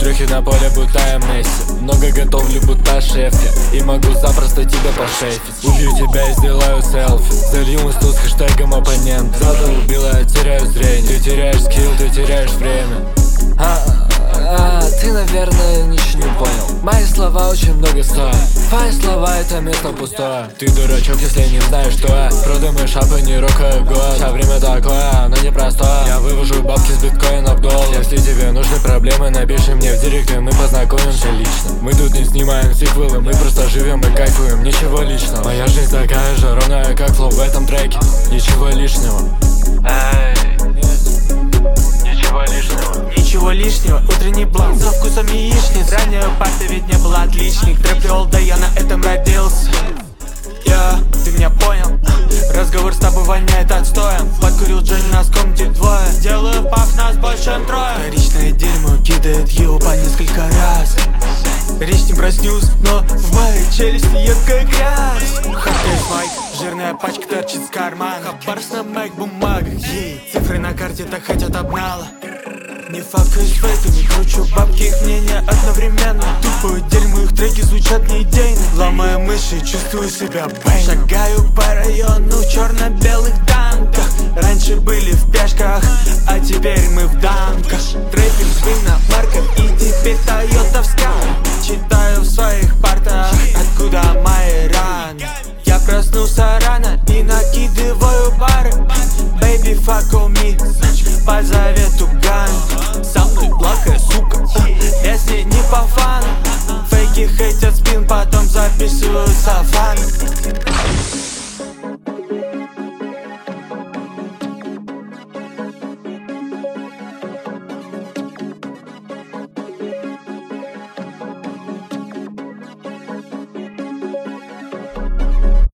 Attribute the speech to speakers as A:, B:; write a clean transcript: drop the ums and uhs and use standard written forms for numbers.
A: Трехи на поле, будто я Месси. Много готовлю, будто шеф я, и могу запросто тебя пошефить. Убью тебя и сделаю селфи, залью инсту с хэштегом оппонент. Задолбила, я теряю зрение. Ты теряешь скилл, ты теряешь время. Ты, наверное, ничего не понял. Мои слова очень много стоят. Твои слова — это место пустое. Ты дурачок, если не знаешь, что я. Продумай шапы, не рокаю год. Сейчас время такое, оно непростое. Я вывожу бабки с биткоина в доллар. Если тебе нужны проблемы, напиши мне в директ, и мы познакомимся лично. Мы тут не снимаем сиквелы, мы просто живем и кайфуем. Ничего личного. Моя жизнь такая же ровная, как флоу в этом треке. Ничего лишнего.
B: Ничего лишнего, утренний бланк со вкусом яичниц. Ранее парта ведь не была отличник. Трэп вел, да я на этом родился. Ты меня понял? Разговор с тобой воняет отстоем. Подкурил Джонни, нас в комнате двое. Делаю паф, нас больше чем трое. Вторичное дерьмо кидает его по несколько раз. Речь не проснюсь, но в моей челюсти едкая грязь. Хаккейс майк, жирная пачка торчит с кармана. Хабарс на майк, бумага, цифры на карте так хотят обнала. Не факаюсь фейками, кручу бабки, их мнения одновременно. Тупое дерьмо, их треки звучат не идейно. Ломая мыши, чувствую себя бэйном. Шагаю по району в черно-белых танках. Раньше были в пешках, а теперь мы в данках. Трэпинг с иномаркой и теперь тойотовская. Читаю в своих партах, откуда мои раны. Я проснулся рано и накидываю пары. Baby, fuck on me, по завету Ган. Со мной плохая сука, если не по фану. Фейки хейтят спин, потом записывают саванны.